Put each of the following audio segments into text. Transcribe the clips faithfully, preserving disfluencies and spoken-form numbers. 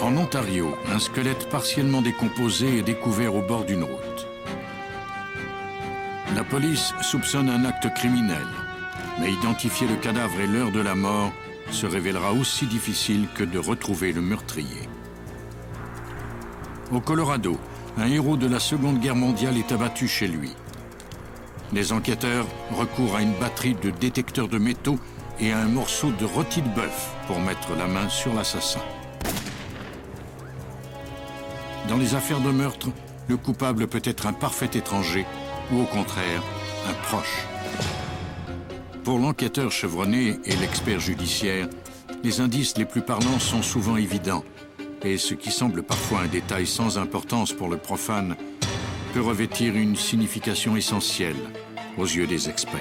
En Ontario, un squelette partiellement décomposé est découvert au bord d'une route. La police soupçonne un acte criminel, mais identifier le cadavre et l'heure de la mort se révélera aussi difficile que de retrouver le meurtrier. Au Colorado, un héros de la Seconde Guerre mondiale est abattu chez lui. Les enquêteurs recourent à une batterie de détecteurs de métaux et à un morceau de rôti de bœuf pour mettre la main sur l'assassin. Dans les affaires de meurtre, le coupable peut être un parfait étranger ou au contraire, un proche. Pour l'enquêteur chevronné et l'expert judiciaire, les indices les plus parlants sont souvent évidents et ce qui semble parfois un détail sans importance pour le profane peut revêtir une signification essentielle aux yeux des experts.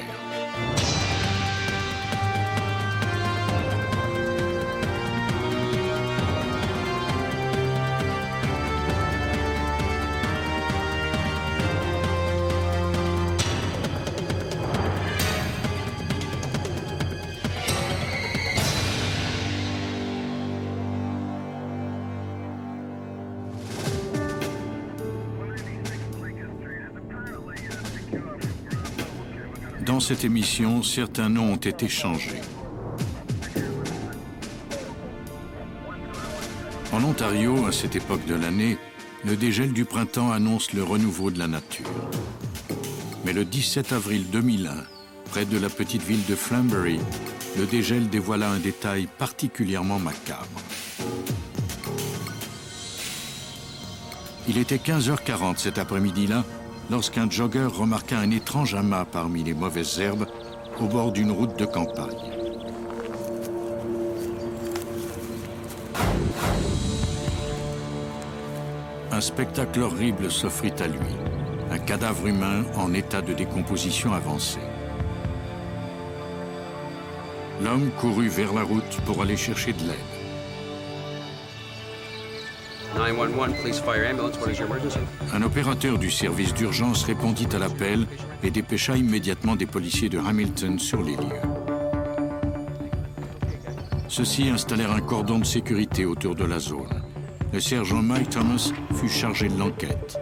Dans cette émission, certains noms ont été changés. En Ontario, à cette époque de l'année, le dégel du printemps annonce le renouveau de la nature. Mais le dix-sept avril deux mille un, près de la petite ville de Flamborough, le dégel dévoila un détail particulièrement macabre. Il était quinze heures quarante cet après-midi-là, lorsqu'un jogger remarqua un étrange amas parmi les mauvaises herbes au bord d'une route de campagne. Un spectacle horrible s'offrit à lui, un cadavre humain en état de décomposition avancée. L'homme courut vers la route pour aller chercher de l'aide. nine one one, police fire ambulance, what is your emergency? Un opérateur du service d'urgence répondit à l'appel et dépêcha immédiatement des policiers de Hamilton sur les lieux. Ceux-ci installèrent un cordon de sécurité autour de la zone. Le sergent Mike Thomas fut chargé de l'enquête.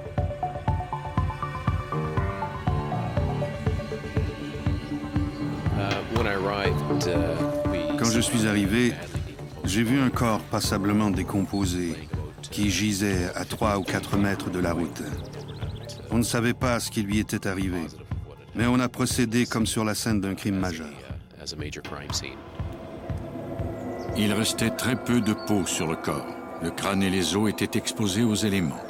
Quand je suis arrivé, j'ai vu un corps passablement décomposé qui gisait à trois ou quatre mètres de la route. On ne savait pas ce qui lui était arrivé, mais on a procédé comme sur la scène d'un crime majeur. Il restait très peu de peau sur le corps. Le crâne et les os étaient exposés aux éléments.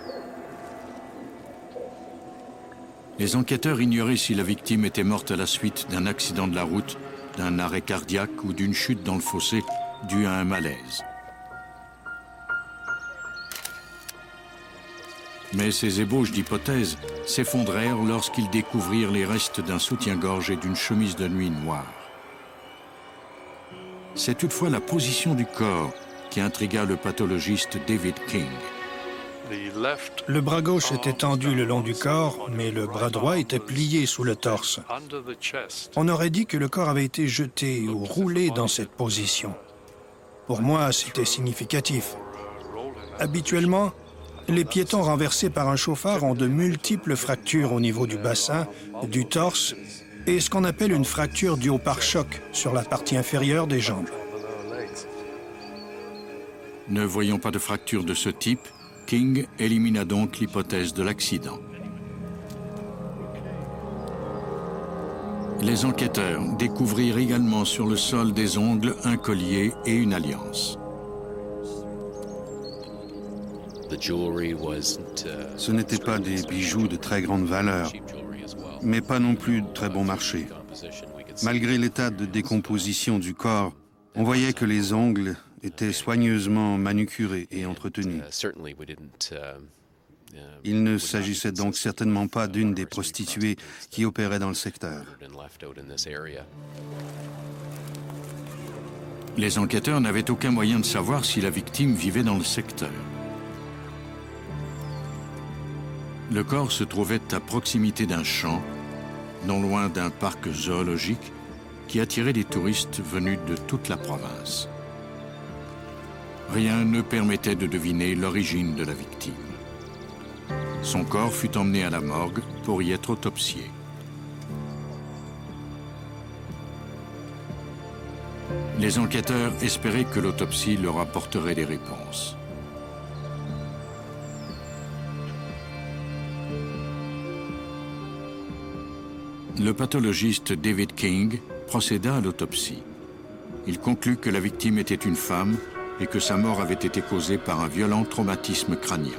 Les enquêteurs ignoraient si la victime était morte à la suite d'un accident de la route, d'un arrêt cardiaque ou d'une chute dans le fossé due à un malaise. Mais ces ébauches d'hypothèses s'effondrèrent lorsqu'ils découvrirent les restes d'un soutien-gorge et d'une chemise de nuit noire. C'est toutefois la position du corps qui intrigua le pathologiste David King. Le bras gauche était tendu le long du corps, mais le bras droit était plié sous le torse. On aurait dit que le corps avait été jeté ou roulé dans cette position. Pour moi, c'était significatif. Habituellement, les piétons renversés par un chauffard ont de multiples fractures au niveau du bassin, du torse et ce qu'on appelle une fracture due au pare-choc sur la partie inférieure des jambes. Ne voyant pas de fracture de ce type, King élimina donc l'hypothèse de l'accident. Les enquêteurs découvrirent également sur le sol des ongles, un collier et une alliance. Ce n'étaient pas des bijoux de très grande valeur, mais pas non plus de très bon marché. Malgré l'état de décomposition du corps, on voyait que les ongles étaient soigneusement manucurés et entretenus. Il ne s'agissait donc certainement pas d'une des prostituées qui opérait dans le secteur. Les enquêteurs n'avaient aucun moyen de savoir si la victime vivait dans le secteur. Le corps se trouvait à proximité d'un champ, non loin d'un parc zoologique qui attirait des touristes venus de toute la province. Rien ne permettait de deviner l'origine de la victime. Son corps fut emmené à la morgue pour y être autopsié. Les enquêteurs espéraient que l'autopsie leur apporterait des réponses. Le pathologiste David King procéda à l'autopsie. Il conclut que la victime était une femme et que sa mort avait été causée par un violent traumatisme crânien.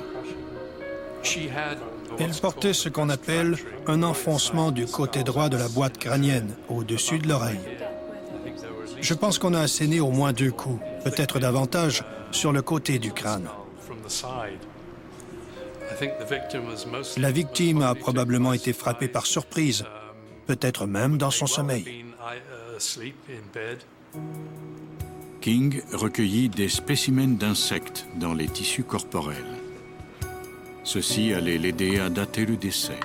Elle portait ce qu'on appelle un enfoncement du côté droit de la boîte crânienne, au-dessus de l'oreille. Je pense qu'on a asséné au moins deux coups, peut-être davantage, sur le côté du crâne. La victime a probablement été frappée par surprise, peut-être même dans son sommeil. King recueillit des spécimens d'insectes dans les tissus corporels. Ceci allait l'aider à dater le décès.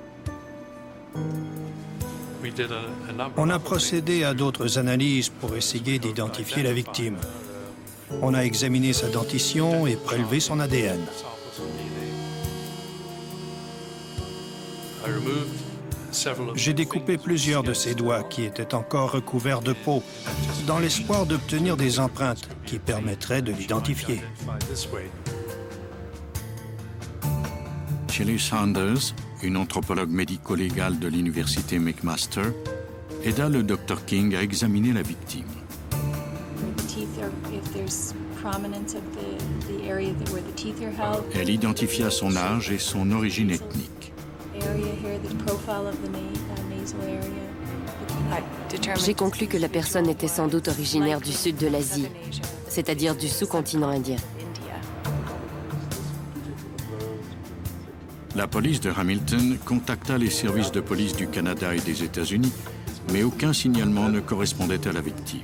On a procédé à d'autres analyses pour essayer d'identifier la victime. On a examiné sa dentition et prélevé son A D N. J'ai découpé plusieurs de ses doigts qui étaient encore recouverts de peau, dans l'espoir d'obtenir des empreintes qui permettraient de l'identifier. Shelley Saunders, une anthropologue médico-légale de l'université McMaster, aida le docteur King à examiner la victime. Elle identifia son âge et son origine ethnique. J'ai conclu que la personne était sans doute originaire du sud de l'Asie, c'est-à-dire du sous-continent indien. La police de Hamilton contacta les services de police du Canada et des États-Unis, mais aucun signalement ne correspondait à la victime.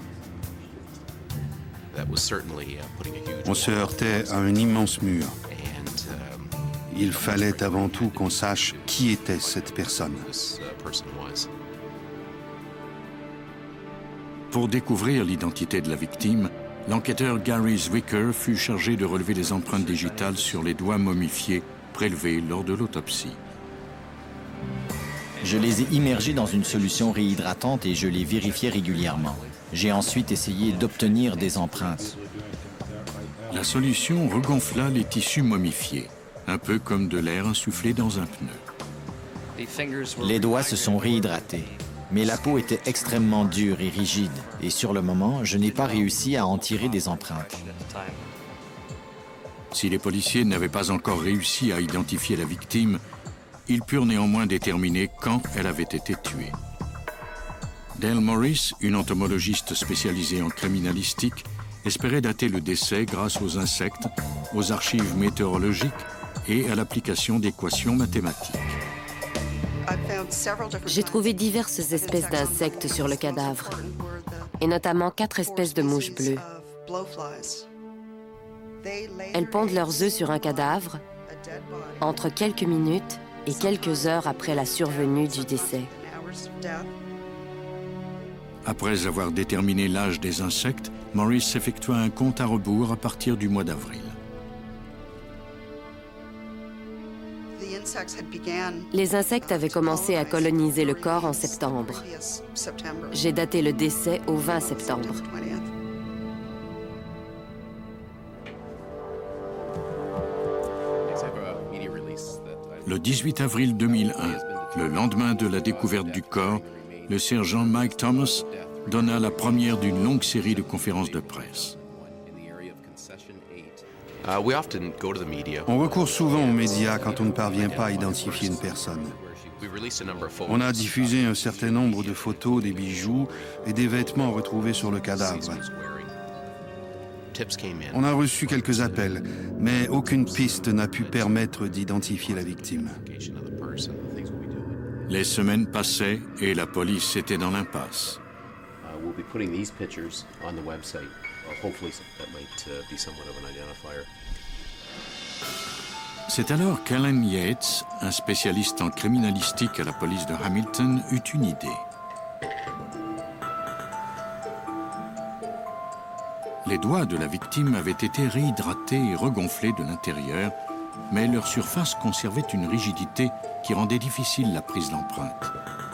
On se heurtait à un immense mur. Il fallait avant tout qu'on sache qui était cette personne. Pour découvrir l'identité de la victime, l'enquêteur Gary Zwicker fut chargé de relever les empreintes digitales sur les doigts momifiés prélevés lors de l'autopsie. Je les ai immergés dans une solution réhydratante et je les vérifiais régulièrement. J'ai ensuite essayé d'obtenir des empreintes. La solution regonfla les tissus momifiés, un peu comme de l'air insufflé dans un pneu. Les doigts se sont réhydratés, mais la peau était extrêmement dure et rigide, et sur le moment, je n'ai pas réussi à en tirer des empreintes. Si les policiers n'avaient pas encore réussi à identifier la victime, ils purent néanmoins déterminer quand elle avait été tuée. Dale Morris, une entomologiste spécialisée en criminalistique, espérait dater le décès grâce aux insectes, aux archives météorologiques et à l'application d'équations mathématiques. J'ai trouvé diverses espèces d'insectes sur le cadavre, et notamment quatre espèces de mouches bleues. Elles pondent leurs œufs sur un cadavre entre quelques minutes et quelques heures après la survenue du décès. Après avoir déterminé l'âge des insectes, Morris effectua un compte à rebours à partir du mois d'avril. Les insectes avaient commencé à coloniser le corps en septembre. J'ai daté le décès au vingt septembre. Le dix-huit avril deux mille un, le lendemain de la découverte du corps, le sergent Mike Thomas donna la première d'une longue série de conférences de presse. On recourt souvent aux médias quand on ne parvient pas à identifier une personne. On a diffusé un certain nombre de photos des bijoux et des vêtements retrouvés sur le cadavre. On a reçu quelques appels, mais aucune piste n'a pu permettre d'identifier la victime. Les semaines passaient et la police était dans l'impasse. C'est alors qu'Alan Yates, un spécialiste en criminalistique à la police de Hamilton, eut une idée. Les doigts de la victime avaient été réhydratés et regonflés de l'intérieur, mais leur surface conservait une rigidité qui rendait difficile la prise d'empreinte.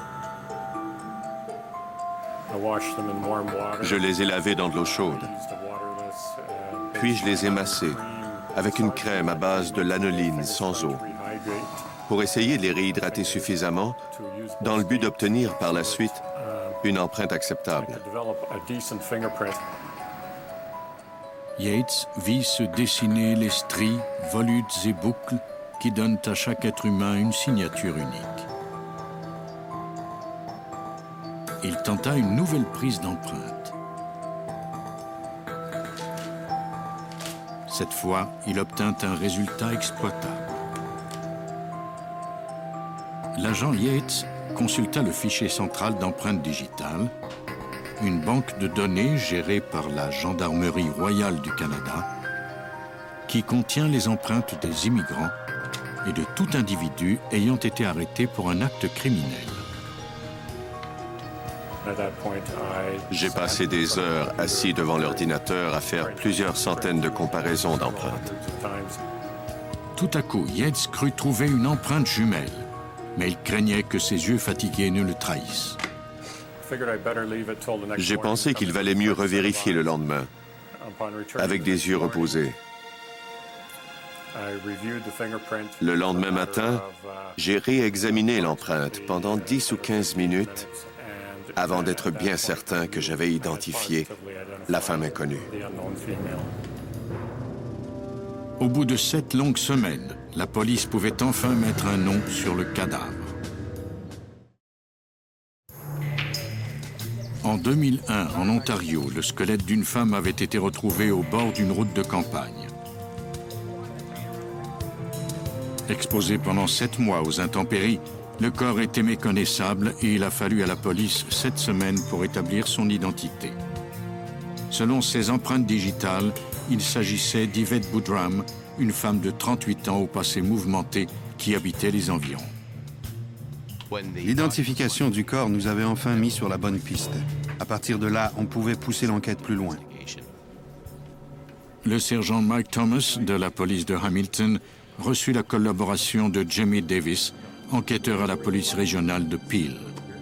Je les ai lavés dans de l'eau chaude. Puis je les ai massés avec une crème à base de lanoline sans eau pour essayer de les réhydrater suffisamment dans le but d'obtenir par la suite une empreinte acceptable. Yates vit se dessiner les stries, volutes et boucles qui donnent à chaque être humain une signature unique. Il tenta une nouvelle prise d'empreinte. Cette fois, il obtint un résultat exploitable. L'agent Yates consulta le fichier central d'empreintes digitales, une banque de données gérée par la Gendarmerie royale du Canada, qui contient les empreintes des immigrants et de tout individu ayant été arrêté pour un acte criminel. J'ai passé des heures assis devant l'ordinateur à faire plusieurs centaines de comparaisons d'empreintes. Tout à coup, Yates crut trouver une empreinte jumelle, mais il craignait que ses yeux fatigués ne le trahissent. J'ai pensé qu'il valait mieux revérifier le lendemain, avec des yeux reposés. Le lendemain matin, j'ai réexaminé l'empreinte pendant dix ou quinze minutes avant d'être bien certain que j'avais identifié la femme inconnue. Au bout de sept longues semaines, la police pouvait enfin mettre un nom sur le cadavre. En deux mille un, en Ontario, le squelette d'une femme avait été retrouvé au bord d'une route de campagne. Exposé pendant sept mois aux intempéries, le corps était méconnaissable et il a fallu à la police sept semaines pour établir son identité. Selon ses empreintes digitales, il s'agissait d'Yvette Boodram, une femme de trente-huit ans au passé mouvementé qui habitait les environs. L'identification du corps nous avait enfin mis sur la bonne piste. À partir de là, on pouvait pousser l'enquête plus loin. Le sergent Mike Thomas de la police de Hamilton reçut la collaboration de Jamie Davis, enquêteur à la police régionale de Peel.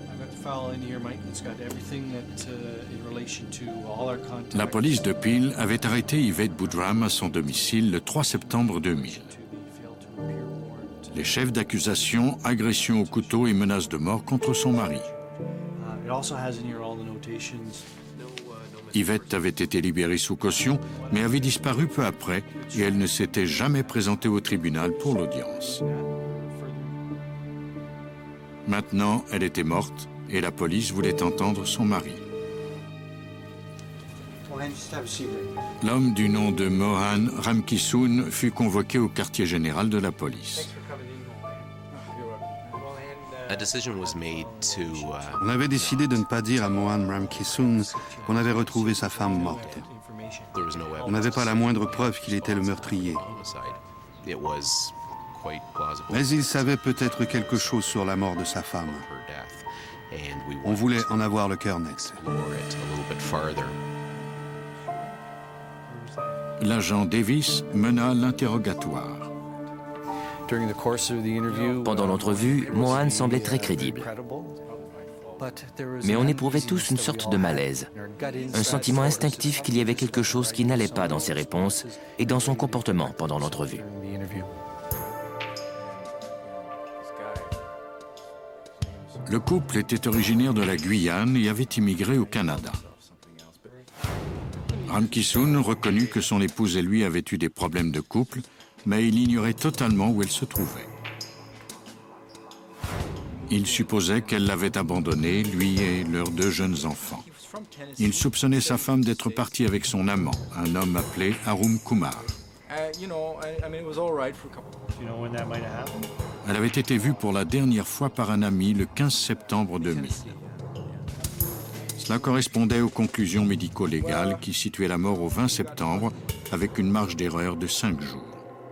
La police de Peel avait arrêté Yvette Boodram à son domicile le trois septembre deux mille. Les chefs d'accusation, agression au couteau et menaces de mort contre son mari. Yvette avait été libérée sous caution, mais avait disparu peu après et elle ne s'était jamais présentée au tribunal pour l'audience. Maintenant, elle était morte et la police voulait entendre son mari. L'homme du nom de Mohan Ramkissoon fut convoqué au quartier général de la police. On avait décidé de ne pas dire à Mohan Ramkissoon qu'on avait retrouvé sa femme morte. On n'avait pas la moindre preuve qu'il était le meurtrier. Mais il savait peut-être quelque chose sur la mort de sa femme. On voulait en avoir le cœur net. L'agent Davis mena l'interrogatoire. Pendant l'entrevue, Mohan semblait très crédible. Mais on éprouvait tous une sorte de malaise, un sentiment instinctif qu'il y avait quelque chose qui n'allait pas dans ses réponses et dans son comportement pendant l'entrevue. Le couple était originaire de la Guyane et avait immigré au Canada. Ramkissoon reconnut que son épouse et lui avaient eu des problèmes de couple, mais il ignorait totalement où elle se trouvait. Il supposait qu'elle l'avait abandonné, lui et leurs deux jeunes enfants. Il soupçonnait sa femme d'être partie avec son amant, un homme appelé Arun Kumar. Elle avait été vue pour la dernière fois par un ami le quinze septembre deux mille. Cela correspondait aux conclusions médico-légales qui situaient la mort au vingt septembre avec une marge d'erreur de cinq jours.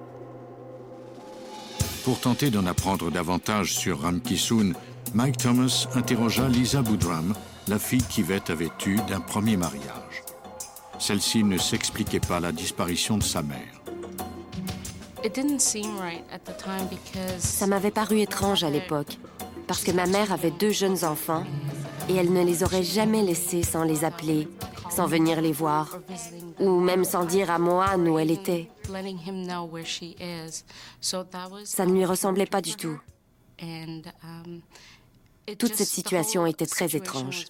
Pour tenter d'en apprendre davantage sur Ramkissoon, Mike Thomas interrogea Lisa Boodram, la fille qu'Yvette avait eue d'un premier mariage. Celle-ci ne s'expliquait pas la disparition de sa mère. Ça m'avait paru étrange à l'époque, parce que ma mère avait deux jeunes enfants et elle ne les aurait jamais laissés sans les appeler, sans venir les voir, ou même sans dire à Mohan où elle était. Ça ne lui ressemblait pas du tout. Toute cette situation était très étrange.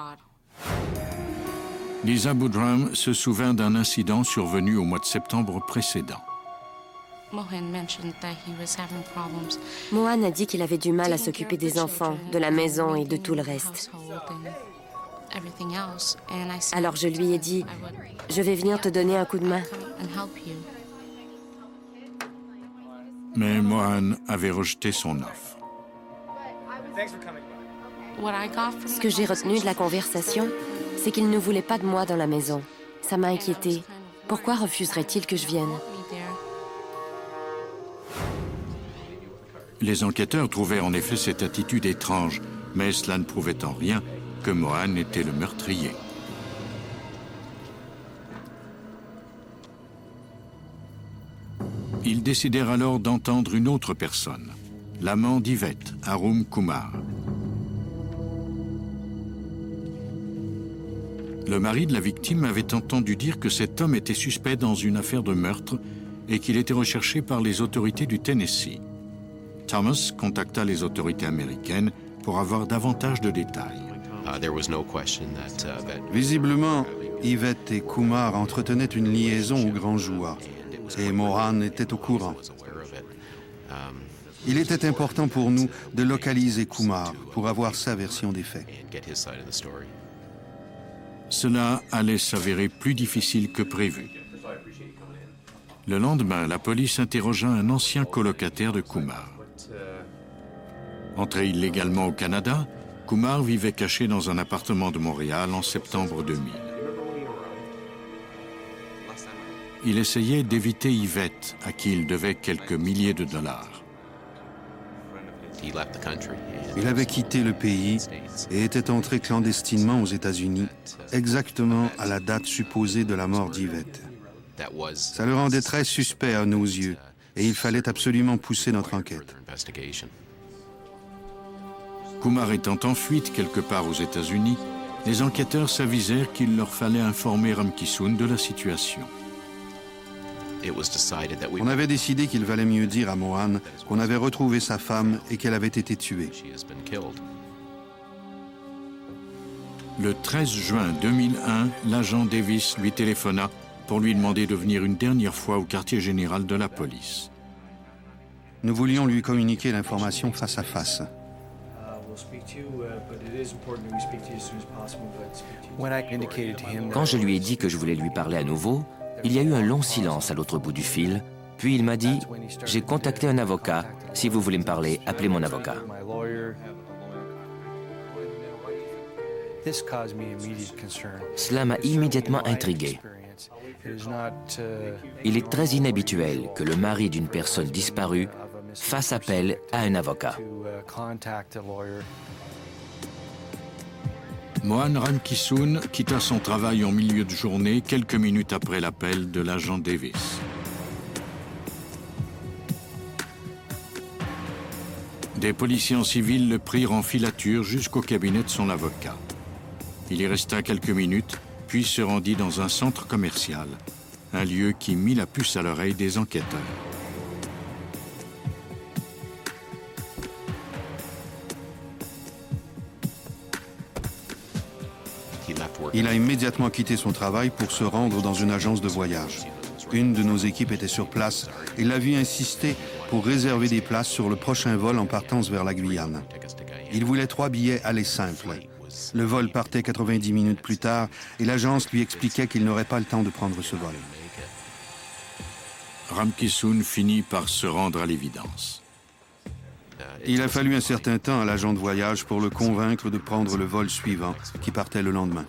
Lisa Boodram se souvint d'un incident survenu au mois de septembre précédent. Mohan a dit qu'il avait du mal à s'occuper des enfants, de la maison et de tout le reste. Alors je lui ai dit, je vais venir te donner un coup de main. Mais Mohan avait rejeté son offre. Ce que j'ai retenu de la conversation, c'est qu'il ne voulait pas de moi dans la maison. Ça m'a inquiétée. Pourquoi refuserait-il que je vienne? Les enquêteurs trouvaient en effet cette attitude étrange, mais cela ne prouvait en rien que Mohan était le meurtrier. Ils décidèrent alors d'entendre une autre personne, l'amant d'Yvette, Arun Kumar. Le mari de la victime avait entendu dire que cet homme était suspect dans une affaire de meurtre et qu'il était recherché par les autorités du Tennessee. Thomas contacta les autorités américaines pour avoir davantage de détails. Visiblement, Yvette et Kumar entretenaient une liaison au grand jour, et Mohan était au courant. Il était important pour nous de localiser Kumar pour avoir sa version des faits. Cela allait s'avérer plus difficile que prévu. Le lendemain, la police interrogea un ancien colocataire de Kumar. Entré illégalement au Canada, Kumar vivait caché dans un appartement de Montréal en septembre deux mille. Il essayait d'éviter Yvette, à qui il devait quelques milliers de dollars. Il avait quitté le pays et était entré clandestinement aux États-Unis, exactement à la date supposée de la mort d'Yvette. Ça le rendait très suspect à nos yeux, et il fallait absolument pousser notre enquête. Kumar étant en fuite quelque part aux États-Unis, les enquêteurs s'avisèrent qu'il leur fallait informer Ramkissoon de la situation. On avait décidé qu'il valait mieux dire à Mohan qu'on avait retrouvé sa femme et qu'elle avait été tuée. Le treize juin deux mille un, l'agent Davis lui téléphona pour lui demander de venir une dernière fois au quartier général de la police. Nous voulions lui communiquer l'information face à face. Quand je lui ai dit que je voulais lui parler à nouveau, il y a eu un long silence à l'autre bout du fil, puis il m'a dit « J'ai contacté un avocat. Si vous voulez me parler, appelez mon avocat. » Cela m'a immédiatement intrigué. Il est très inhabituel que le mari d'une personne disparue fasse appel à un avocat. Mohan Ramkissoon quitta son travail en milieu de journée quelques minutes après l'appel de l'agent Davis. Des policiers en civil le prirent en filature jusqu'au cabinet de son avocat. Il y resta quelques minutes, puis se rendit dans un centre commercial, un lieu qui mit la puce à l'oreille des enquêteurs. Il a immédiatement quitté son travail pour se rendre dans une agence de voyage. Une de nos équipes était sur place et l'a vu insister pour réserver des places sur le prochain vol en partance vers la Guyane. Il voulait trois billets aller simples. Le vol partait quatre-vingt-dix minutes plus tard et l'agence lui expliquait qu'il n'aurait pas le temps de prendre ce vol. Ramkissoon finit par se rendre à l'évidence. Il a fallu un certain temps à l'agent de voyage pour le convaincre de prendre le vol suivant, qui partait le lendemain.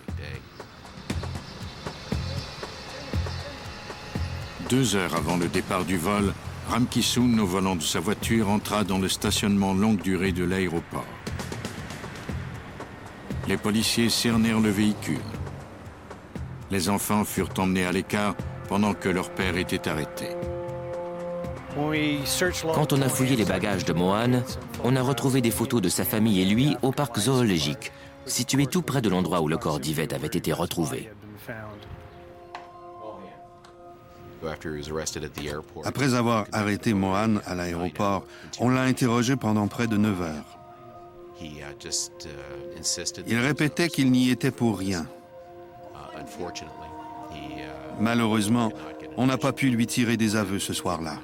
Deux heures avant le départ du vol, Ramkissoon, au volant de sa voiture, entra dans le stationnement longue durée de l'aéroport. Les policiers cernèrent le véhicule. Les enfants furent emmenés à l'écart pendant que leur père était arrêté. Quand on a fouillé les bagages de Mohan, on a retrouvé des photos de sa famille et lui au parc zoologique, situé tout près de l'endroit où le corps d'Yvette avait été retrouvé. Après avoir arrêté Mohan à l'aéroport, on l'a interrogé pendant près de neuf heures. Il répétait qu'il n'y était pour rien. Malheureusement, on n'a pas pu lui tirer des aveux ce soir-là.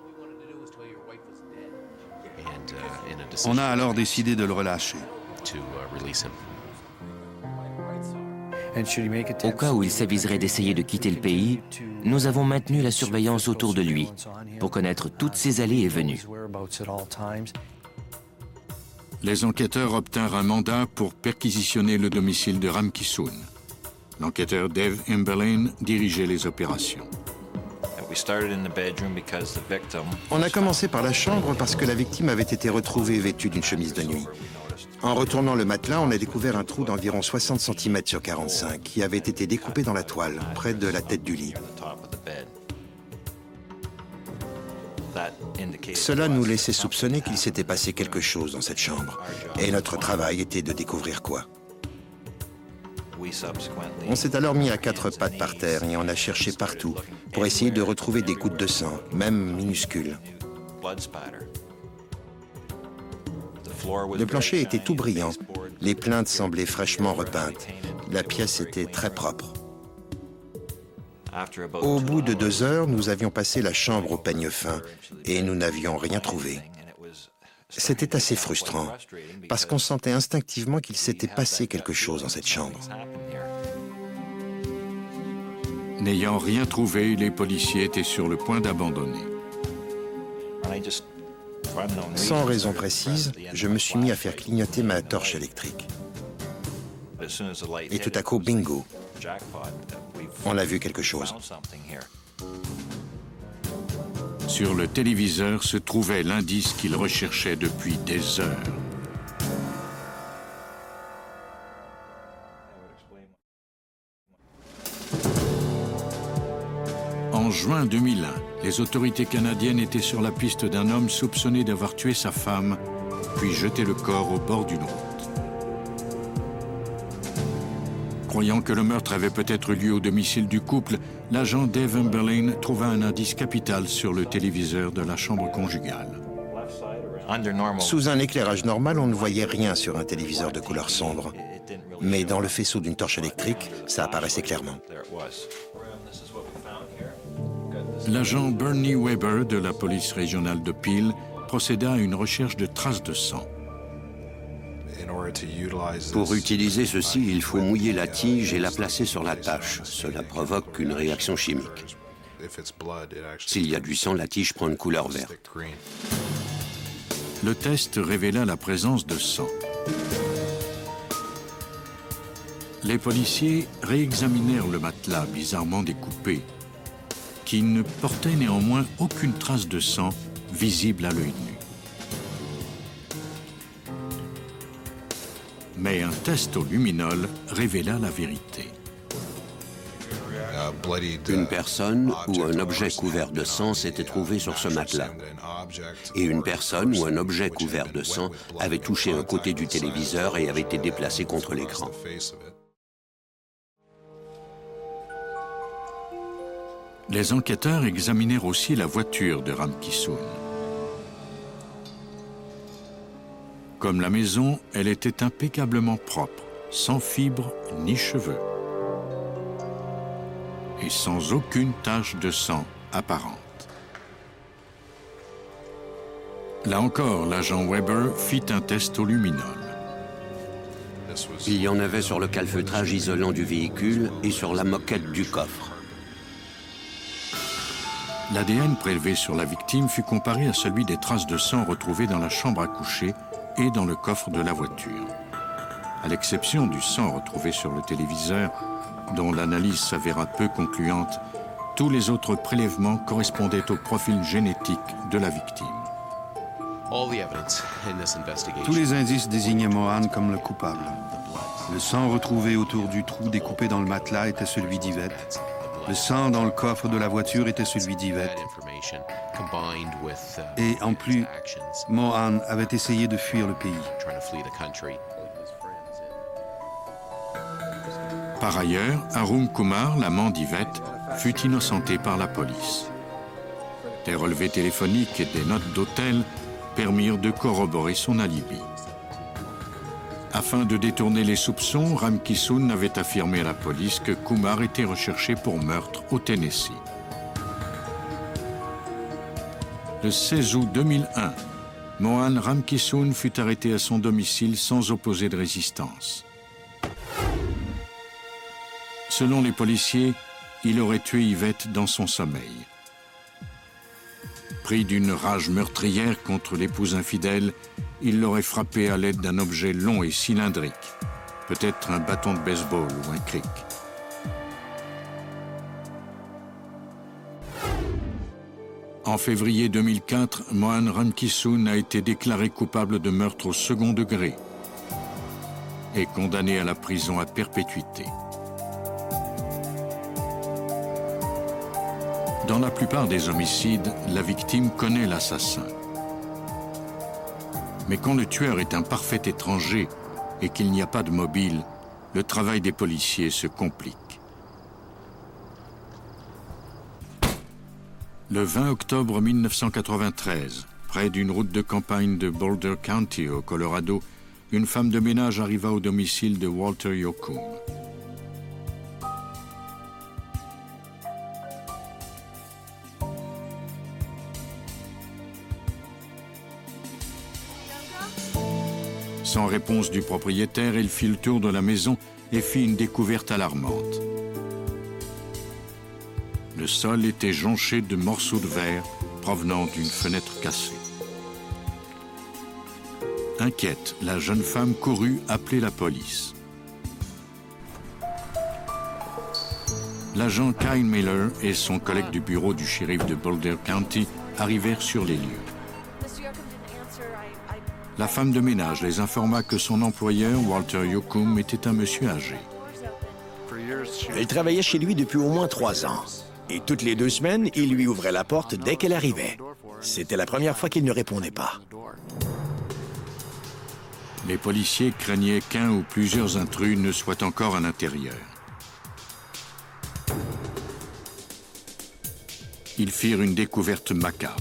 On a alors décidé de le relâcher. Au cas où il s'aviserait d'essayer de quitter le pays, nous avons maintenu la surveillance autour de lui pour connaître toutes ses allées et venues. Les enquêteurs obtinrent un mandat pour perquisitionner le domicile de Ram Kissoon. L'enquêteur Dave Emberlane dirigeait les opérations. On a commencé par la chambre parce que la victime avait été retrouvée vêtue d'une chemise de nuit. En retournant le matelas, on a découvert un trou d'environ soixante centimètres sur quarante-cinq qui avait été découpé dans la toile, près de la tête du lit. Cela nous laissait soupçonner qu'il s'était passé quelque chose dans cette chambre. Et notre travail était de découvrir quoi. On s'est alors mis à quatre pattes par terre et on a cherché partout pour essayer de retrouver des gouttes de sang, même minuscules. Le plancher était tout brillant. Les plinthes semblaient fraîchement repeintes. La pièce était très propre. Au bout de deux heures, nous avions passé la chambre au peigne fin et nous n'avions rien trouvé. C'était assez frustrant, parce qu'on sentait instinctivement qu'il s'était passé quelque chose dans cette chambre. N'ayant rien trouvé, les policiers étaient sur le point d'abandonner. Sans raison précise, je me suis mis à faire clignoter ma torche électrique. Et tout à coup, bingo, on a vu quelque chose. Sur le téléviseur se trouvait l'indice qu'il recherchait depuis des heures. En juin deux mille un, les autorités canadiennes étaient sur la piste d'un homme soupçonné d'avoir tué sa femme, puis jeté le corps au bord d'une route. Croyant que le meurtre avait peut-être lieu au domicile du couple, l'agent Dave Emberlane trouva un indice capital sur le téléviseur de la chambre conjugale. Sous un éclairage normal, on ne voyait rien sur un téléviseur de couleur sombre. Mais dans le faisceau d'une torche électrique, ça apparaissait clairement. L'agent Bernie Weber de la police régionale de Peel procéda à une recherche de traces de sang. Pour utiliser ceci, il faut mouiller la tige et la placer sur la tache. Cela provoque une réaction chimique. S'il y a du sang, la tige prend une couleur verte. Le test révéla la présence de sang. Les policiers réexaminèrent le matelas bizarrement découpé, qui ne portait néanmoins aucune trace de sang visible à l'œil nu. Mais un test au luminol révéla la vérité. Une personne ou un objet couvert de sang s'était trouvé sur ce matelas. Et une personne ou un objet couvert de sang avait touché un côté du téléviseur et avait été déplacé contre l'écran. Les enquêteurs examinèrent aussi la voiture de Ram Kissoon. Comme la maison, elle était impeccablement propre, sans fibres ni cheveux. Et sans aucune tache de sang apparente. Là encore, l'agent Weber fit un test au luminol. Il y en avait sur le calfeutrage isolant du véhicule et sur la moquette du coffre. L'A D N prélevé sur la victime fut comparé à celui des traces de sang retrouvées dans la chambre à coucher et dans le coffre de la voiture. À l'exception du sang retrouvé sur le téléviseur, dont l'analyse s'avéra peu concluante, tous les autres prélèvements correspondaient au profil génétique de la victime. Tous les indices désignaient Mohan comme le coupable. Le sang retrouvé autour du trou découpé dans le matelas était celui d'Yvette. Le sang dans le coffre de la voiture était celui d'Yvette. Et en plus, Mohan avait essayé de fuir le pays. Par ailleurs, Arun Kumar, l'amant d'Yvette, fut innocenté par la police. Des relevés téléphoniques et des notes d'hôtel permirent de corroborer son alibi. Afin de détourner les soupçons, Ram Kissoon avait affirmé à la police que Kumar était recherché pour meurtre au Tennessee. Le seize août deux mille un, Mohan Ram Kissoon fut arrêté à son domicile sans opposer de résistance. Selon les policiers, il aurait tué Yvette dans son sommeil. Pris d'une rage meurtrière contre l'épouse infidèle, il l'aurait frappé à l'aide d'un objet long et cylindrique, peut-être un bâton de baseball ou un cric. En février deux mille quatre, Mohan Ram Kissoon a été déclaré coupable de meurtre au second degré et condamné à la prison à perpétuité. Dans la plupart des homicides, la victime connaît l'assassin. Mais quand le tueur est un parfait étranger et qu'il n'y a pas de mobile, le travail des policiers se complique. Le vingt octobre mille neuf cent quatre-vingt-treize, près d'une route de campagne de Boulder County au Colorado, une femme de ménage arriva au domicile de Walter Yoakum. Sans réponse du propriétaire, elle fit le tour de la maison et fit une découverte alarmante. Le sol était jonché de morceaux de verre provenant d'une fenêtre cassée. Inquiète, la jeune femme courut appeler la police. L'agent Kyle Miller et son collègue du bureau du shérif de Boulder County arrivèrent sur les lieux. La femme de ménage les informa que son employeur, Walter Yoakum, était un monsieur âgé. Elle travaillait chez lui depuis au moins trois ans. Et toutes les deux semaines, il lui ouvrait la porte dès qu'elle arrivait. C'était la première fois qu'il ne répondait pas. Les policiers craignaient qu'un ou plusieurs intrus ne soient encore à l'intérieur. Ils firent une découverte macabre.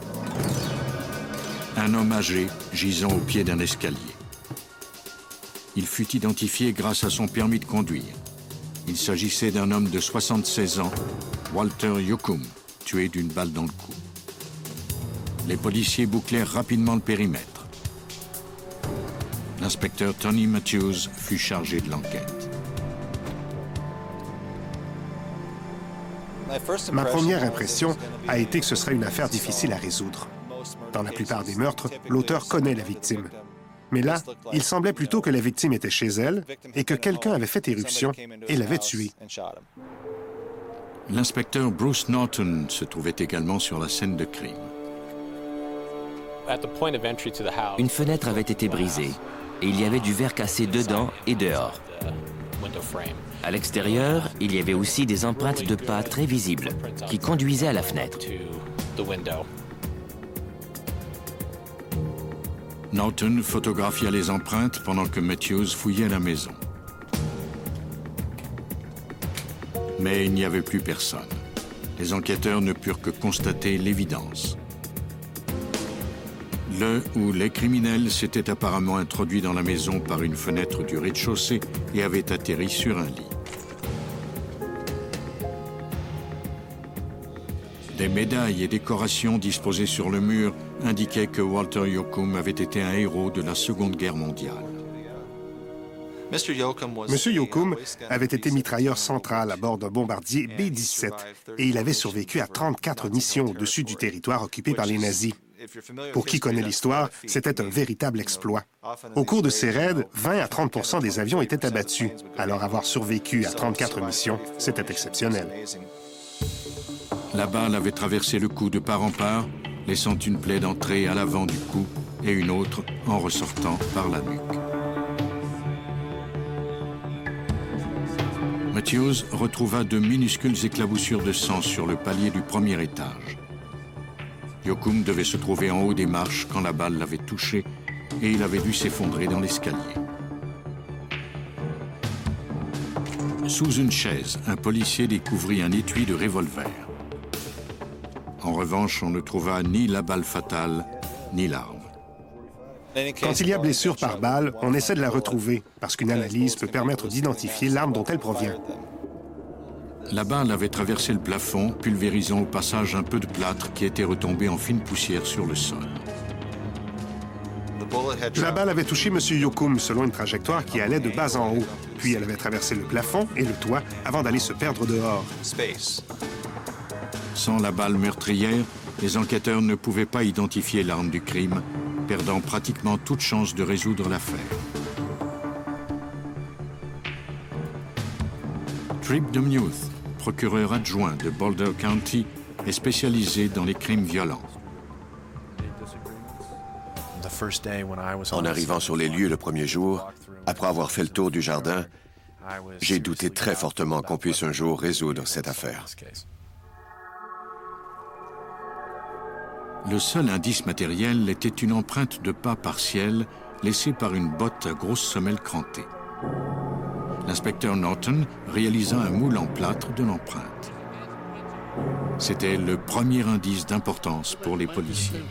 Un homme âgé gisant au pied d'un escalier. Il fut identifié grâce à son permis de conduire. Il s'agissait d'un homme de soixante-seize ans, Walter Yoakum, tué d'une balle dans le cou. Les policiers bouclèrent rapidement le périmètre. L'inspecteur Tony Matthews fut chargé de l'enquête. Ma première impression a été que ce serait une affaire difficile à résoudre. Dans la plupart des meurtres, l'auteur connaît la victime. Mais là, il semblait plutôt que la victime était chez elle et que quelqu'un avait fait éruption et l'avait tuée. L'inspecteur Bruce Norton se trouvait également sur la scène de crime. Une fenêtre avait été brisée et il y avait du verre cassé dedans et dehors. À l'extérieur, il y avait aussi des empreintes de pas très visibles qui conduisaient à la fenêtre. Norton photographia les empreintes pendant que Matthews fouillait la maison. Mais il n'y avait plus personne. Les enquêteurs ne purent que constater l'évidence. Le ou les criminels s'étaient apparemment introduits dans la maison par une fenêtre du rez-de-chaussée et avaient atterri sur un lit. Des médailles et décorations disposées sur le mur indiquaient que Walter Yoakum avait été un héros de la Seconde Guerre mondiale. Monsieur Yoakum avait été mitrailleur central à bord d'un bombardier B dix-sept et il avait survécu à trente-quatre missions au-dessus du territoire occupé par les nazis. Pour qui connaît l'histoire, c'était un véritable exploit. Au cours de ces raids, vingt à trente pour cent des avions étaient abattus. Alors avoir survécu à trente-quatre missions, c'était exceptionnel. La balle avait traversé le cou de part en part, laissant une plaie d'entrée à l'avant du cou et une autre en ressortant par la nuque. Matthews retrouva de minuscules éclaboussures de sang sur le palier du premier étage. Yoakum devait se trouver en haut des marches quand la balle l'avait touché et il avait dû s'effondrer dans l'escalier. Sous une chaise, un policier découvrit un étui de revolver. En revanche, on ne trouva ni la balle fatale, ni l'arme. Quand il y a blessure par balle, on essaie de la retrouver, parce qu'une analyse peut permettre d'identifier l'arme dont elle provient. La balle avait traversé le plafond, pulvérisant au passage un peu de plâtre qui était retombé en fine poussière sur le sol. La balle avait touché M. Yoakum selon une trajectoire qui allait de bas en haut, puis elle avait traversé le plafond et le toit avant d'aller se perdre dehors. Sans la balle meurtrière, les enquêteurs ne pouvaient pas identifier l'arme du crime, perdant pratiquement toute chance de résoudre l'affaire. Trip Demuth, procureur adjoint de Boulder County, est spécialisé dans les crimes violents. En arrivant sur les lieux le premier jour, après avoir fait le tour du jardin, j'ai douté très fortement qu'on puisse un jour résoudre cette affaire. Le seul indice matériel était une empreinte de pas partielle laissée par une botte à grosse semelle crantée. L'inspecteur Norton réalisa un moule en plâtre de l'empreinte. C'était le premier indice d'importance pour les policiers.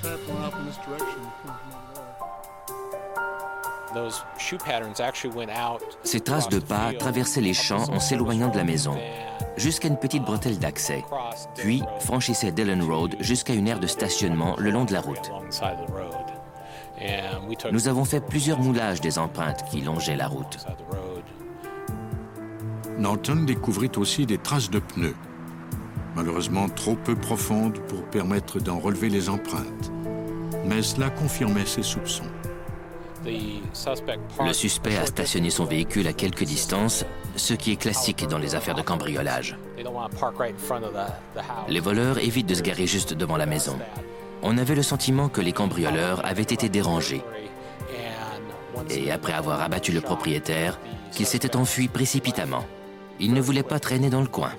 Ces traces de pas traversaient les champs en s'éloignant de la maison, jusqu'à une petite bretelle d'accès, puis franchissaient Dillon Road jusqu'à une aire de stationnement le long de la route. Nous avons fait plusieurs moulages des empreintes qui longeaient la route. Norton découvrit aussi des traces de pneus, malheureusement trop peu profondes pour permettre d'en relever les empreintes. Mais cela confirmait ses soupçons. Le suspect a stationné son véhicule à quelque distance, ce qui est classique dans les affaires de cambriolage. Les voleurs évitent de se garer juste devant la maison. On avait le sentiment que les cambrioleurs avaient été dérangés. Et après avoir abattu le propriétaire, qu'il s'était enfui précipitamment. Il ne voulait pas traîner dans le coin.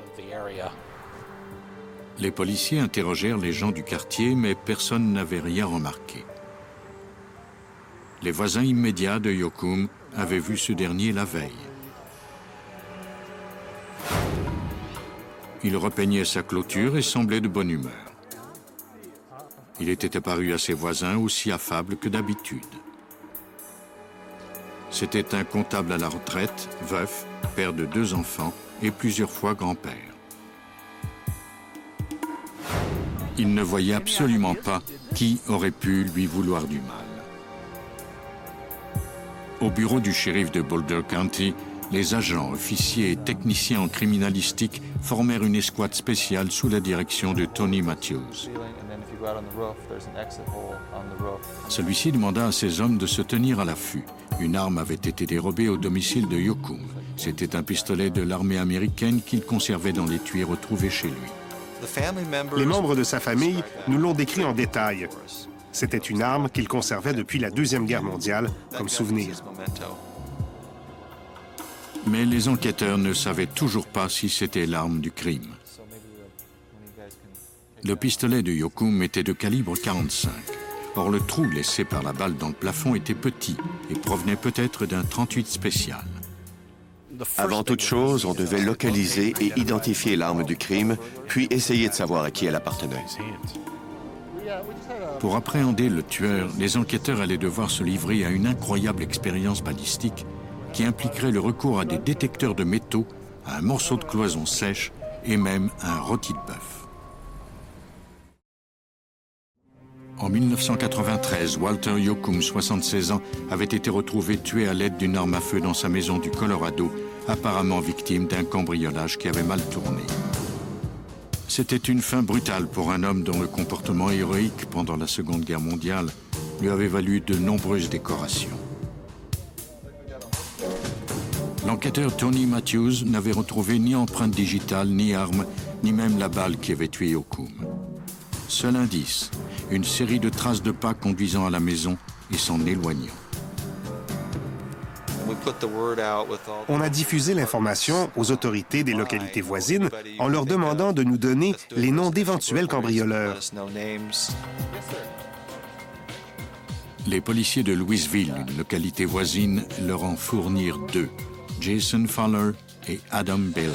Les policiers interrogèrent les gens du quartier, mais personne n'avait rien remarqué. Les voisins immédiats de Yoakum avaient vu ce dernier la veille. Il repeignait sa clôture et semblait de bonne humeur. Il était apparu à ses voisins aussi affable que d'habitude. C'était un comptable à la retraite, veuf, père de deux enfants et plusieurs fois grand-père. Il ne voyait absolument pas qui aurait pu lui vouloir du mal. Au bureau du shérif de Boulder County, les agents, officiers et techniciens en criminalistique formèrent une escouade spéciale sous la direction de Tony Matthews. Celui-ci demanda à ses hommes de se tenir à l'affût. Une arme avait été dérobée au domicile de Yoakum. C'était un pistolet de l'armée américaine qu'il conservait dans l'étui retrouvé chez lui. Les membres de sa famille nous l'ont décrit en détail. C'était une arme qu'il conservait depuis la Deuxième Guerre mondiale comme souvenir. Mais les enquêteurs ne savaient toujours pas si c'était l'arme du crime. Le pistolet de Yoakum était de calibre quarante-cinq. Or, le trou laissé par la balle dans le plafond était petit et provenait peut-être d'un trente-huit spécial. Avant toute chose, on devait localiser et identifier l'arme du crime, puis essayer de savoir à qui elle appartenait. Pour appréhender le tueur, les enquêteurs allaient devoir se livrer à une incroyable expérience balistique qui impliquerait le recours à des détecteurs de métaux, à un morceau de cloison sèche et même à un rôti de bœuf. En mille neuf cent quatre-vingt-treize, Walter Yoakum, soixante-seize ans, avait été retrouvé tué à l'aide d'une arme à feu dans sa maison du Colorado, apparemment victime d'un cambriolage qui avait mal tourné. C'était une fin brutale pour un homme dont le comportement héroïque pendant la Seconde Guerre mondiale lui avait valu de nombreuses décorations. L'enquêteur Tony Matthews n'avait retrouvé ni empreinte digitale, ni arme, ni même la balle qui avait tué Yoakum. Seul indice, une série de traces de pas conduisant à la maison et s'en éloignant. On a diffusé l'information aux autorités des localités voisines en leur demandant de nous donner les noms d'éventuels cambrioleurs. Les policiers de Louisville, une localité voisine, leur en fournirent deux, Jason Fowler et Adam Bailey.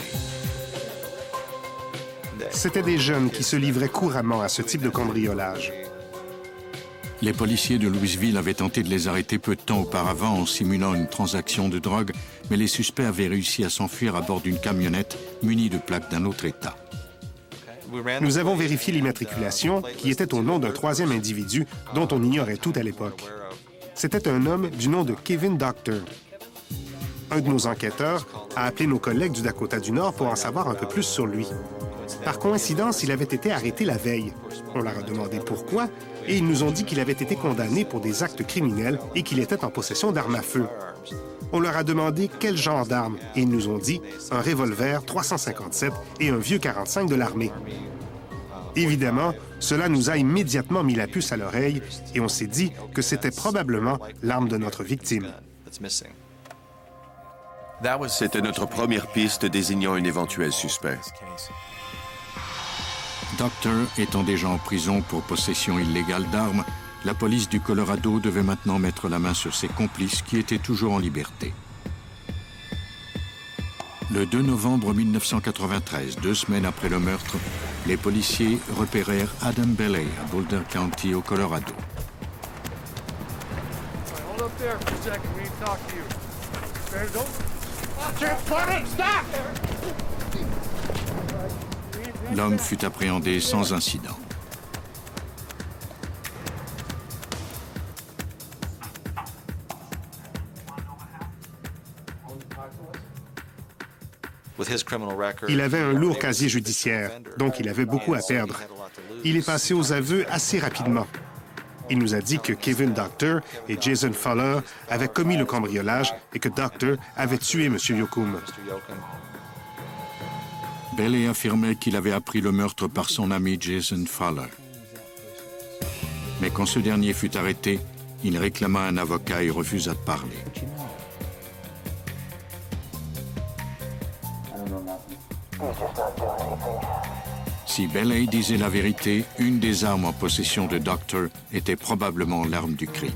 C'étaient des jeunes qui se livraient couramment à ce type de cambriolage. Les policiers de Louisville avaient tenté de les arrêter peu de temps auparavant en simulant une transaction de drogue, mais les suspects avaient réussi à s'enfuir à bord d'une camionnette munie de plaques d'un autre État. Nous avons vérifié l'immatriculation, qui était au nom d'un troisième individu dont on ignorait tout à l'époque. C'était un homme du nom de Kevin Doctor. Un de nos enquêteurs a appelé nos collègues du Dakota du Nord pour en savoir un peu plus sur lui. Par coïncidence, il avait été arrêté la veille. On leur a demandé pourquoi, et ils nous ont dit qu'il avait été condamné pour des actes criminels et qu'il était en possession d'armes à feu. On leur a demandé quel genre d'armes, et ils nous ont dit un revolver trois cent cinquante-sept et un vieux quarante-cinq de l'armée. Évidemment, cela nous a immédiatement mis la puce à l'oreille et on s'est dit que c'était probablement l'arme de notre victime. C'était notre première piste désignant un éventuel suspect. Doctor étant déjà en prison pour possession illégale d'armes, la police du Colorado devait maintenant mettre la main sur ses complices qui étaient toujours en liberté. Le deux novembre mille neuf cent quatre-vingt-treize, deux semaines après le meurtre, les policiers repérèrent Adam Bailey à Boulder County au Colorado. L'homme fut appréhendé sans incident. Il avait un lourd casier judiciaire, donc il avait beaucoup à perdre. Il est passé aux aveux assez rapidement. Il nous a dit que Kevin Doctor et Jason Fowler avaient commis le cambriolage et que Doctor avait tué M. Yoakum. Bailey affirmait qu'il avait appris le meurtre par son ami Jason Fowler. Mais quand ce dernier fut arrêté, il réclama un avocat et refusa de parler. Si Bailey disait la vérité, une des armes en possession de Doctor était probablement l'arme du crime.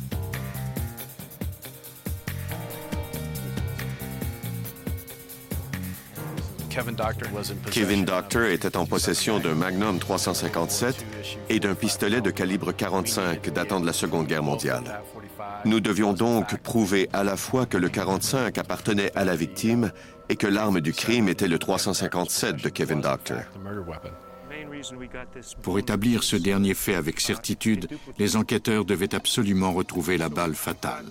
Kevin Doctor était en possession d'un Magnum trois cent cinquante-sept et d'un pistolet de calibre quarante-cinq datant de la Seconde Guerre mondiale. Nous devions donc prouver à la fois que le quarante-cinq appartenait à la victime et que l'arme du crime était le trois cent cinquante-sept de Kevin Doctor. Pour établir ce dernier fait avec certitude, les enquêteurs devaient absolument retrouver la balle fatale.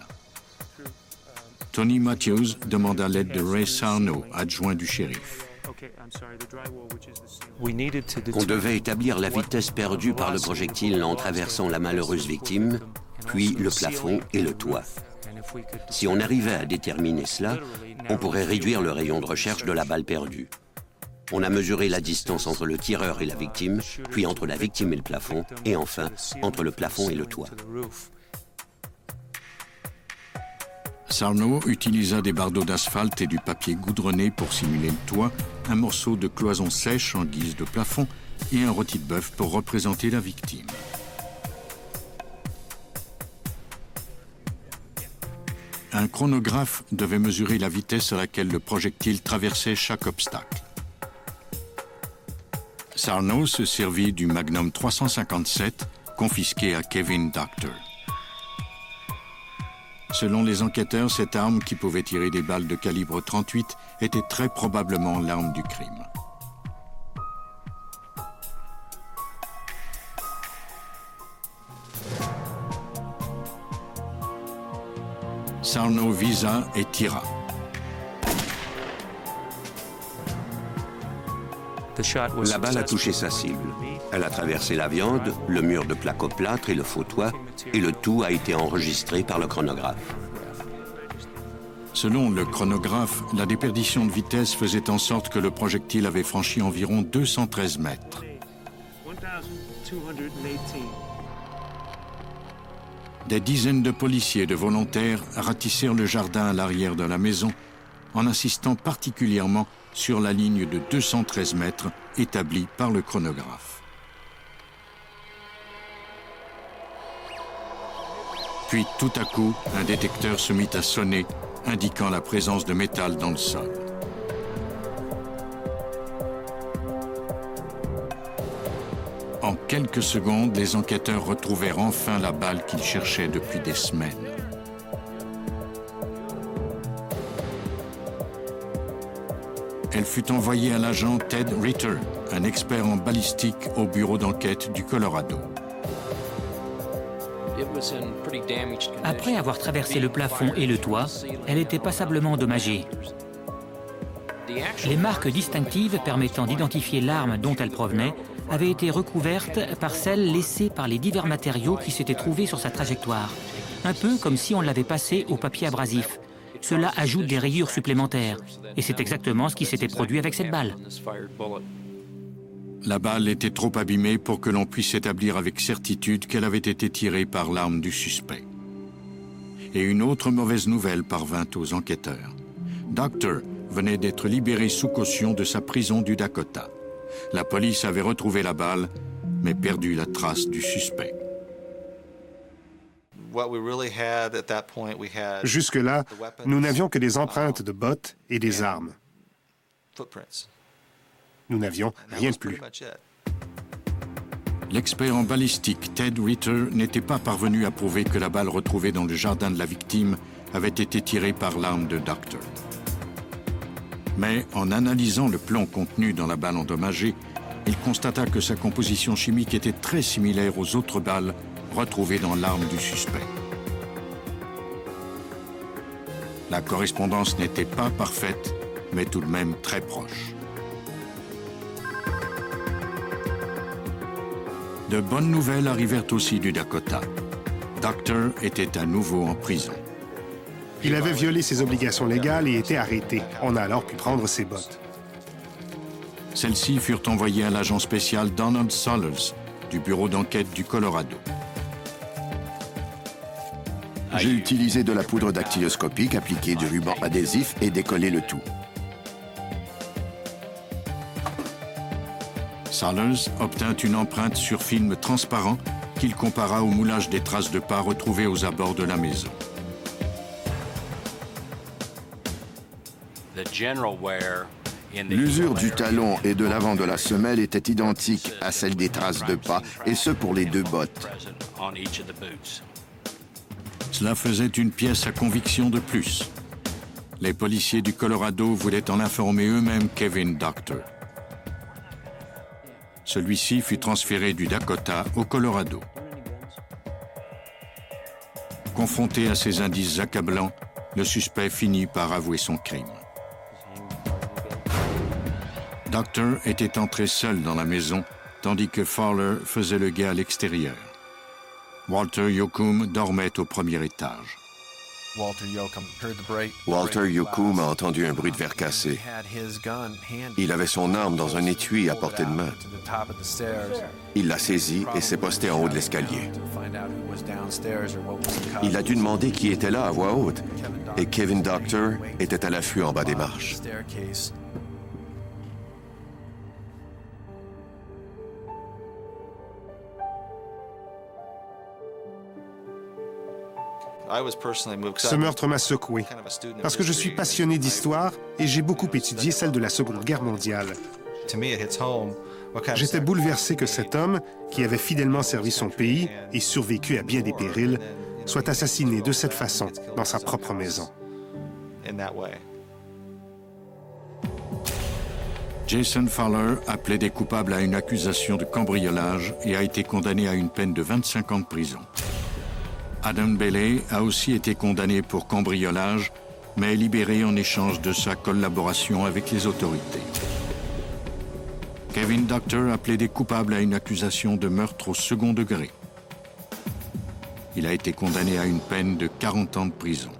Tony Matthews demanda l'aide de Ray Sarno, adjoint du shérif. On devait établir la vitesse perdue par le projectile en traversant la malheureuse victime, puis le plafond et le toit. Si on arrivait à déterminer cela, on pourrait réduire le rayon de recherche de la balle perdue. On a mesuré la distance entre le tireur et la victime, puis entre la victime et le plafond, et enfin, entre le plafond et le toit. Sarno utilisa des bardeaux d'asphalte et du papier goudronné pour simuler le toit, un morceau de cloison sèche en guise de plafond et un rôti de bœuf pour représenter la victime. Un chronographe devait mesurer la vitesse à laquelle le projectile traversait chaque obstacle. Sarno se servit du Magnum trois cent cinquante-sept, confisqué à Kevin Doctor. Selon les enquêteurs, cette arme, qui pouvait tirer des balles de calibre trente-huit, était très probablement l'arme du crime. Sarno visa et tira. La balle a touché sa cible. Elle a traversé la viande, le mur de placoplâtre et le faux toit, et le tout a été enregistré par le chronographe. Selon le chronographe, la déperdition de vitesse faisait en sorte que le projectile avait franchi environ deux cent treize mètres. Des dizaines de policiers et de volontaires ratissèrent le jardin à l'arrière de la maison en insistant particulièrement sur la ligne de deux cent treize mètres établie par le chronographe. Puis tout à coup, un détecteur se mit à sonner, indiquant la présence de métal dans le sol. En quelques secondes, les enquêteurs retrouvèrent enfin la balle qu'ils cherchaient depuis des semaines. Elle fut envoyée à l'agent Ted Ritter, un expert en balistique au bureau d'enquête du Colorado. Après avoir traversé le plafond et le toit, elle était passablement endommagée. Les marques distinctives permettant d'identifier l'arme dont elle provenait avaient été recouvertes par celles laissées par les divers matériaux qui s'étaient trouvés sur sa trajectoire, un peu comme si on l'avait passée au papier abrasif. Cela ajoute des rayures supplémentaires, et c'est exactement ce qui s'était produit avec cette balle. La balle était trop abîmée pour que l'on puisse établir avec certitude qu'elle avait été tirée par l'arme du suspect. Et une autre mauvaise nouvelle parvint aux enquêteurs. Doctor venait d'être libéré sous caution de sa prison du Dakota. La police avait retrouvé la balle, mais perdu la trace du suspect. Jusque-là, nous n'avions que des empreintes de bottes et des armes. Nous n'avions rien de plus. L'expert en balistique Ted Ritter n'était pas parvenu à prouver que la balle retrouvée dans le jardin de la victime avait été tirée par l'arme de Doctor. Mais en analysant le plomb contenu dans la balle endommagée, il constata que sa composition chimique était très similaire aux autres balles retrouvées dans l'arme du suspect. La correspondance n'était pas parfaite, mais tout de même très proche. De bonnes nouvelles arrivèrent aussi du Dakota. Doctor était à nouveau en prison. Il avait violé ses obligations légales et était arrêté. On a alors pu prendre ses bottes. Celles-ci furent envoyées à l'agent spécial Donald Sollers du bureau d'enquête du Colorado. J'ai utilisé de la poudre dactyloscopique, appliqué du ruban adhésif et décollé le tout. Sollers obtint une empreinte sur film transparent qu'il compara au moulage des traces de pas retrouvées aux abords de la maison. L'usure du talon et de l'avant de la semelle était identique à celle des traces de pas, et ce pour les deux bottes. Cela faisait une pièce à conviction de plus. Les policiers du Colorado voulaient en informer eux-mêmes Kevin Doctor. Celui-ci fut transféré du Dakota au Colorado. Confronté à ces indices accablants, le suspect finit par avouer son crime. Doctor était entré seul dans la maison, tandis que Fowler faisait le guet à l'extérieur. Walter Yoakum dormait au premier étage. Walter Yoakum a entendu un bruit de verre cassé. Il avait son arme dans un étui à portée de main. Il l'a saisie et s'est posté en haut de l'escalier. Il a dû demander qui était là à voix haute, et Kevin Doctor était à l'affût en bas des marches. Ce meurtre m'a secoué, parce que je suis passionné d'histoire et j'ai beaucoup étudié celle de la Seconde Guerre mondiale. J'étais bouleversé que cet homme, qui avait fidèlement servi son pays et survécu à bien des périls, soit assassiné de cette façon dans sa propre maison. Jason Fowler a plaidé coupable à une accusation de cambriolage et a été condamné à une peine de vingt-cinq ans de prison. Adam Bailey a aussi été condamné pour cambriolage, mais est libéré en échange de sa collaboration avec les autorités. Kevin Doctor a plaidé coupable à une accusation de meurtre au second degré. Il a été condamné à une peine de quarante ans de prison.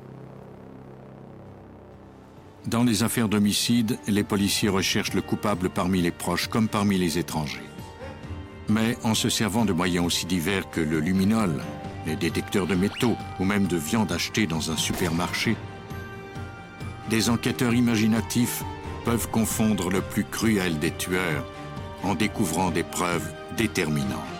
Dans les affaires d'homicide, les policiers recherchent le coupable parmi les proches comme parmi les étrangers. Mais en se servant de moyens aussi divers que le luminol, les détecteurs de métaux ou même de viande achetée dans un supermarché, des enquêteurs imaginatifs peuvent confondre le plus cruel des tueurs en découvrant des preuves déterminantes.